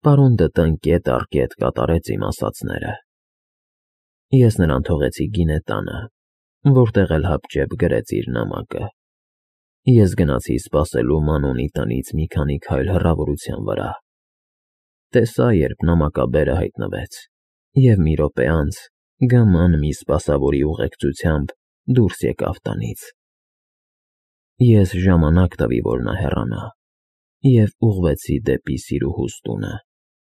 Պարոն Դտն կետ առ կետ կատարեց իմ ասածները։ Ես նրան թողեցի գինե տանը, որտեղ էլ հապճեպ գրեց իր նամակը։ Ես գնացի սպասելու Մանոնի տնից մի քանի քայլ հեռավորության վրա։ Տեսա, երբ նամակաբերը հայտնվեց, և մի րոպե անց գաման մի սպասավորի ուղեկցությամբ դուրս եկավ տնից։ Ես ժամանակ տվի, որ նա հեռանա, և ուղղվեցի դեպի սիրուհուս տունը։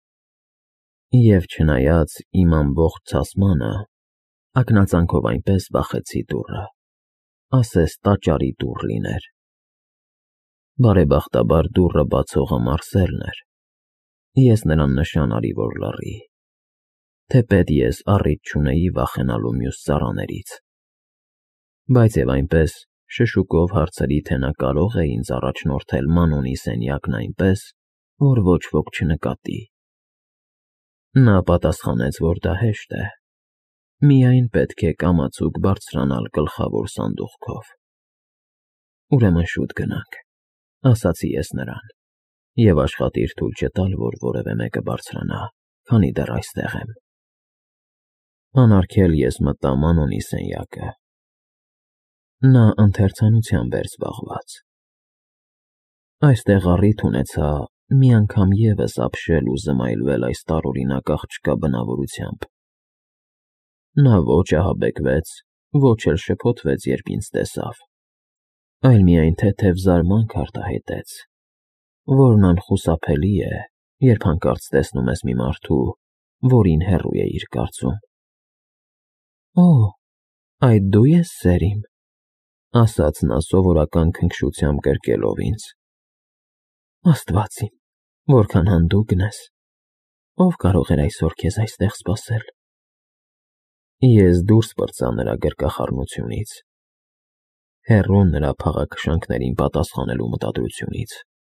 Եվ չնայած իմ ամբողջ ցասմանը, ակնածանքով այնպես վախեցի դուռը, ասես տաճարի դուռ լիներ։ Բարեբախտաբար դուռը բացողը Մարսելն էր։ Ես նրան նշան արի, որ լռի, թեպետ ես առիթ չունեի վախենալու մյուս ծառաներից։ Բայց և այնպես շշուկով հարցրի, թե նա կարո՞ղ է ինձ առաջնորդել Մանոնի սենյակն այնպես, որ ոչ ոք չնկատի։ Նա պատասխանեց, որ դա հեշտ է, միայն պետք է կամացուկ բարձրանալ գլխավոր սանդուղքով։ Ուրեմն շուտ գնանք, ասացի ես նրան, և աշխատիր թույլ չտալ, որ որևէ մեկը բարձրանա, քանի դեռ այստեղ եմ։ Անարգել ես մտա Մանոնի սենյակը։ Նա ընթերցանությամբ էր զբաղված։ Այստեղ առիթ ունեցա մի անգամ ևս ապշել ու զմայլվել այս տարօրինակ աղջկա բնավորությամբ։ Նա ոչ ահաբեկվեց, ոչ էլ շփոթվեց, երբ ինձ տեսավ, այլ միայն թեթև զարմանք արտահայտեց, որն անխուսափելի է, երբ հանկարծ տեսնում ես մի մարդու, որին հեռու էիր կարծում։ «Օ, այդ դու ես, սերիմ», ասաց նա սովորական քնքշությամբ գրկելով ինձ։ «Աստված իմ, որքան հանդուգն ես, ով կարող էր այսօր քեզ այստեղ սպասել»։ Ես դուրս պրծա նրա գրկախառնությունից, հեռու նրա փաղաքշանքներին պատասխանելու մտադրությունից։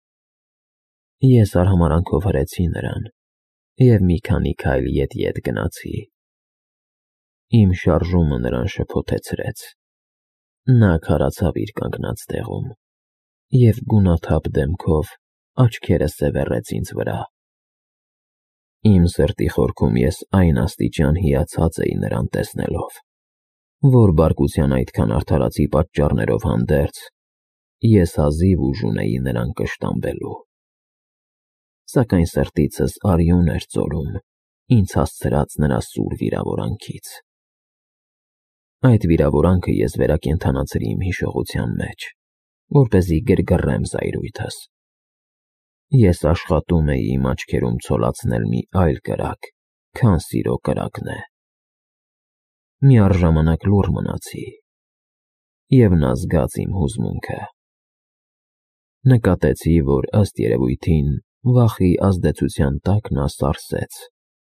Ես արհամարհանքով հրեցի նրան և մի քանի քայլ ետ գնացի։ Իմ շարժումը նրան շփոթեցրեց։ Նա քարացավ իր կանգնած տեղում և գունաթափ դեմքով աչքերը սևեռեց ինձ վրա։ Իմ սրտի խորքում ես այն աստիճան հիացած էի նրան տեսնելով, որ բարկության այդքան արդարացի պատճառներով հանդերձ, ես հազիվ ուժ ունեի նրան կշտամբելու։ Սակայն սրտիցս արյուն էր ծորում ինձ հասցրած նրա սուր վիրավորանքից։ Այդ վիրավորանքը ես վերակենդանացրի իմ հիշողության մեջ, որպեսզի գրգռեմ զայրույթս։ Ես աշխատում էի իմ աչքերում ցոլացնել մի այլ կրակ, քան սիրո կրակն է։ Միառժամանակ լուռ մնացի, և նա զգաց իմ հուզմունքը։ Նկատեցի, որ ըստ երևույթին վախի ազդեցության տակ նա սարսեց։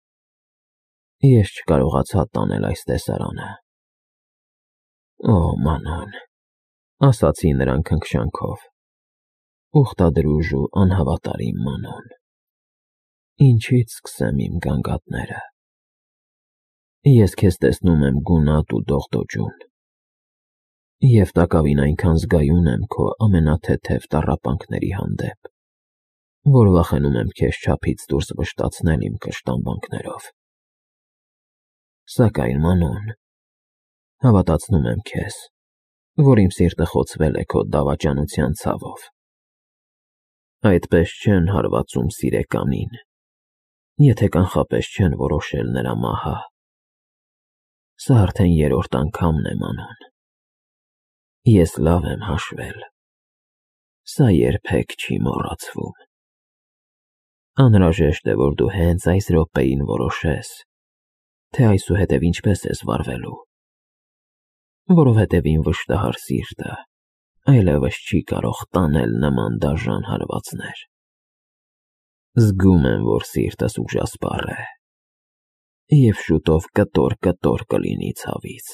Ես չկարողացա տանել այս տեսարանը։ «Օ, Մանոն», ասացի նրան քնքշանքով, «ուխտադրուժ ու անհավատարիմ Մանոն, ինչի՞ց սկսեմ իմ գանգատները։ Ես քեզ տեսնում եմ գունատ ու դողդոջուն, և տակավին այնքան զգայուն եմ քո ամենաթեթև տառապանքների հանդեպ, որ վախենում եմ քեզ չափից դուրս վշտացնել իմ կշտամբանքներով։ Սակայն, Մանոն, հավատացնում եմ քեզ, որ իմ սիրտը խոցվել է քո դավաճանության ցավով։ Այդպես չեն հարվածում սիրեկանին, եթե կանխապես չեն որոշել նրա մահը։ Սա արդեն երրորդ անգամն է, Մանոն։ Ես լավ եմ հաշվել։ Սա երբեք չի մոռացվում։ Անհրաժեշտ է, որ դու հենց այս րոպեին որոշես, թե այսուհետև ինչպես ես վարվելու, որովհետև իմ վշտահար սիրտը այլևս չի կարող տանել նման դաժան հարվածներ։ Զգում եմ, որ սիրտս ուժասպառ է, և շուտով կտոր կլինի ցավից։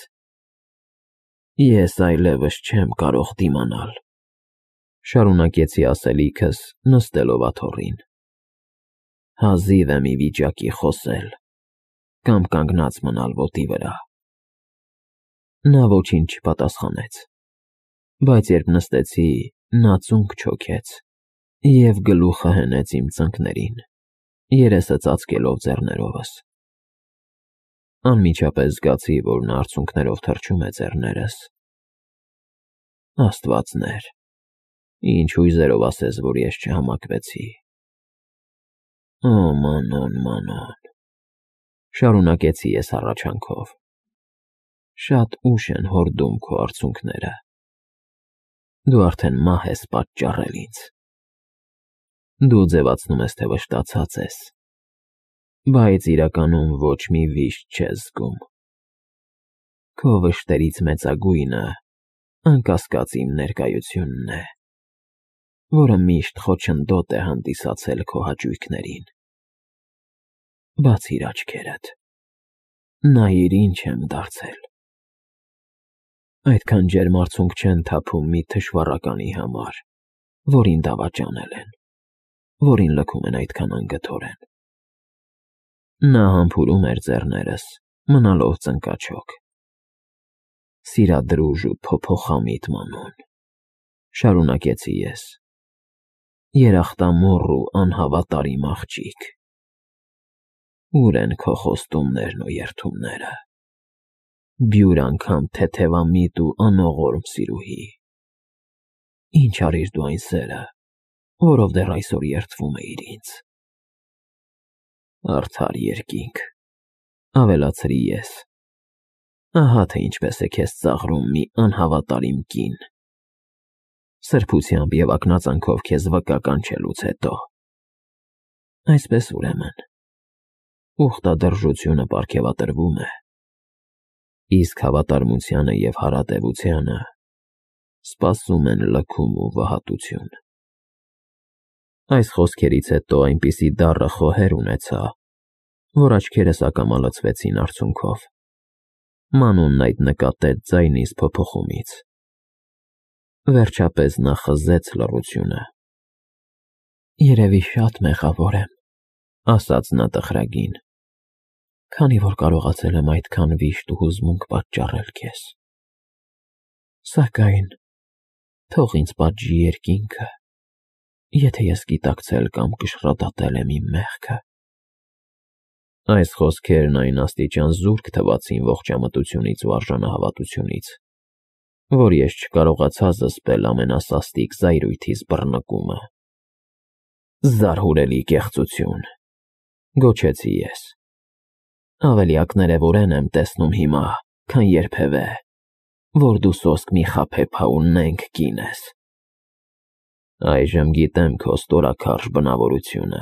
Ես այլևս չեմ կարող դիմանալ, շարունակեցի ասելիքս նստելով աթոռին։ Հազիվ եմ ի վիճակի խոսել կամ կանգնած մնալ ոտի վրա։ Նա ոչինչ չպատասխանեց, բայց երբ նստեցի, նա ծունկ չոքեց և գլուխը հենեց իմ ծնկներին, երեսը ծածկելով ձեռներովս։ Անմիջապես զգացի, որ նա արցունքներով թռչում է ձեռներս։ Աստվածներ, ինչ հույզերով ասես, որ ես չհամակվեցի։ Օ, Մանոն, Մանոն, շարունակեցի ես հառաչանքով։ Շատ ուշ են հորդում քո արցունքները։ Դու արդեն մահ ես պատճառել ինձ։ Դու ձևացնում ես, թե վշտացած ես, բայց իրականում ոչ մի վիշտ չես զգում։ Քո վշտերից մեծագույնը, անկասկած իմ ներկայությունն է, որը միշտ խոչընդոտ է հանդիսացել քո հաճույքներին։ Բացիր աչքերդ, նայիր ինչ եմ դարձել։ Այդքան ջերմ արցունք չեն թափում մի թշվառականի համար, որին դավաճանել են, որին լքում են այդքան անգթորեն։ Նա համբուրում էր ձեռներս, մնալով ծնկաչոք։ Սիրադրուժ ու փոփոխամիտ Մանոն, շարունակեցի ես, երախտամոռ ու անհավատարիմ աղջիկ։ Ուր են քո խոստումներն ու երդումները, բյուր անգամ թեթևամիտ ու անողորմ սիրուհի։ Ինչ արիր դու այն սերը, որով դեռ այսօր երդվում էիր ինձ։ Արդար երկինք, ավելացրի ես, ահա թե ինչպես է քեզ ծաղրում մի անհավատարիմ կին, սրբությամբ և ակնածանքով քեզ վկա կանչելուց հետո։ Այսպես ուրեմն, ուխտադրժությունը պարգևատրվում է, իսկ հավատարմությանը և հարատևությանը սպասում են լքում ու վհատություն։ Այս խոսքերից հետո այնպիսի դառը խոհեր ունեցա, որ աչքերս ակամա լցվեցին արցունքով։ Մանոնն այդ նկատեց ձայնիս փոփոխումից։ Վերջապես նա խզեց լռությունը։ Երևի շատ մեղավոր եմ, ասաց նա տխրագին, քանի որ կարողացել եմ այդքան վիշտ ու հուզմունք պատճառել քեզ։ Սակայն թող ինձ պատժի երկինքը, եթե ես գիտակցել կամ կշռադատել եմ իմ մեղքը։ Այս խոսքերն այն աստիճան զուրկ թվացին ողջամտությունից ու արժանահավատությունից, որ ես չկարողացա զսպել ամենասաստիկ զայրույթիս բռնկումը։ Զարհուրելի կեղծություն, գոչեցի ես։ Ավելի ակներևորեն եմ տեսնում հիմա, քան երբևէ, որ դու սոսկ մի խաբեբա ու նենգ կին ես։ Այժմ գիտեմ քո ստորաքարշ բնավորությունը։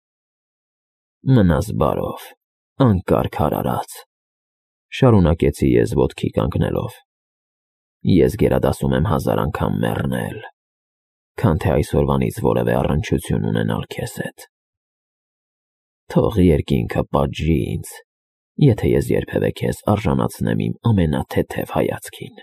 Մնաս բարով, անկարգ արարած, շարունակեցի ես ոտքի կանգնելով։ Ես գերադասում եմ 1000 անգամ մեռնել, քան թե այսօրվանից որևէ առնչություն ունենալ քեզ հետ։ Թող երկինքը պատժի ինձ, եթե ես երբևէ քեզ արժանացնեմ իմ ամենաթեթև հայացքին։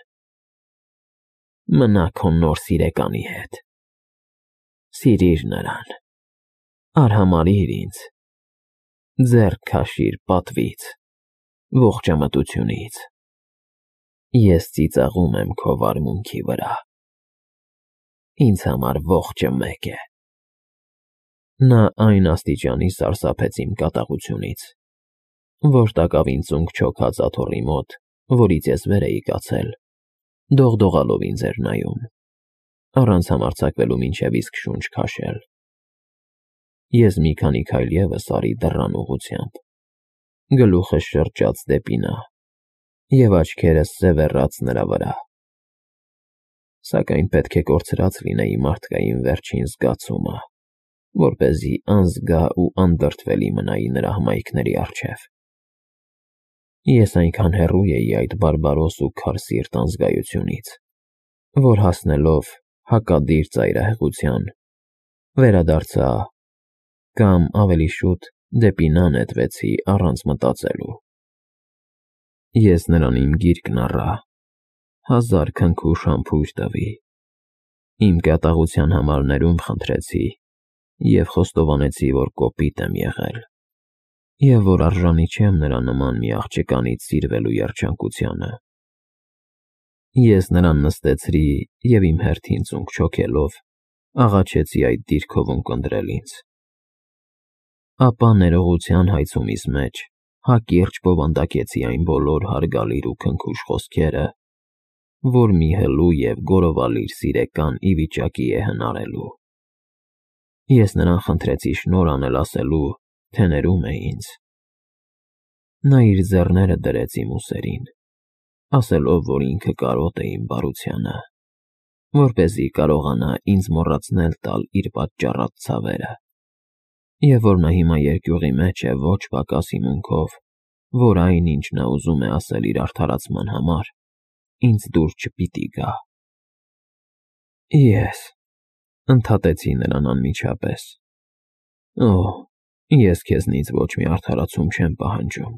Մնա քո նոր սիրեկանի հետ։ Սիրիր նրան, արհամարհիր ինձ, ձեռք քաշիր պատվից, ողջամտությունից։ Ես ծիծաղում եմ քո վարմունքի վրա։ Ինձ համար ողջը մեկ է։ Նա այն աստիճանի սարսափեց իմ կատաղությունից, որ տակավին ծունկ չոքած աթոռի մոտ, որից ես վեր էի կացել, դողդողալով ինձ էր նայում, առանց համարձակվելու մինչև իսկ շունչ քաշել։ Ես մի քանի քայլ ևս արի դռան ուղղությամբ, գլուխս շրջաց դեպի նա և աչքերս սևեռաց նրա վրա։ Սակայն պետք է կորցրած լինեի մարդկային վերջին զգացումը, որպեսզի անզգա ու անդրդվելի մնայի նրա հմայքների առջև։ Ես այնքան հեռու էի այդ բարբարոս ու քարսիրտ անզգայությունից, որ հասնելով հակադիր ծայրահեղության, վերադարձա կամ ավելի շուտ դեպի նա նետվեցի առանց մտածելու։ Ես նրան իմ գիրկն առա, 1000 քնքուշ համբույր տվի, իմ կատաղության համար ներում խնդրեցի և խոստովանեցի, որ կոպիտ եմ եղել, և որ արժանի չեմ նրա նման մի աղջկանից սիրվելու երջանկությանը։ Ես նրան նստեցրի և իմ հերթին ծունկ չոքելով, աղաչեցի այդ դիրքով ունկնդրել ինձ։ Ապա ներողության հայցումիս մեջ հակիրճ բովանդակեցի այն բոլոր հարգալիր ու քնքուշ խոսքերը, որ մի հլու և գորովալիր սիրեկան ի վիճակի է հնարելու։ Ես նրան խնդրեցի շնորհ անել ասելու, թե ներում է ինձ։ Նա իր ձեռները դրեց իմ ուսերին, ասելով, որ ինքը կարոտ է իմ բարությանը, որպեսզի կարողանա ինձ մոռացնել տալ իր պատճառած ցավերը, և որ նա հիմա երկյուղի մեջ է ոչ պակաս հիմունքով, որ այն, ինչ նա ուզում է ասել իր արդարացման համար, ինձ դուր չպիտի գա։ Ես ընդհատեցի նրան անմիջապես։ Օհ, ես քեզնից ոչ մի արդարացում չեմ պահանջում։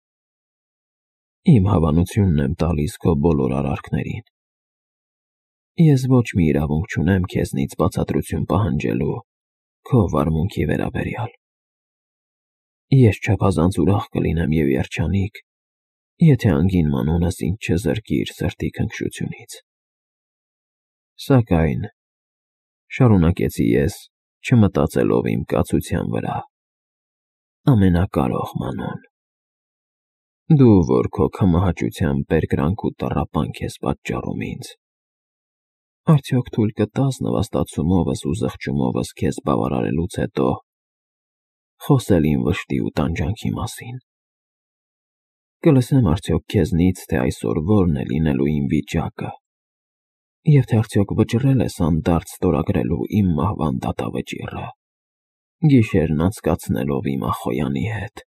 Իմ հավանությունն եմ տալիս քո բոլոր արարքներին։ Ես ոչ մի իրավունք չունեմ քեզնից բացատրություն պահանջելու քո վարմունքի վերաբերյալ։ Ես չափազանց ուրախ կլինեմ և երջանիկ, եթե անգին մանունս ինձ չզրկի իր սրտի քնքշությունից։ Սակայն, շարունակեցի ես, չմտածելով իմ կացության վրա, ամենակարող մանուն, դու, որ քո քմահաճությամբ բերկրանք ու տառապանք ես պատճառում ինձ, արդյոք թույլ կտաս նվաստացումովս ու զղջումովս քեզ բավարարելուց հետո խոսել իմ վշտի ու տանջանքի մասին։ Կլսեմ արդյոք քեզնից, թե այսօր որն է լինելու իմ վիճակը, և թե արդյոք վճռել ես հանդարտ ստորագրելու իմ մահվան դատավճիռը, գիշերն անցկացնելով իմ ախոյանի հետ։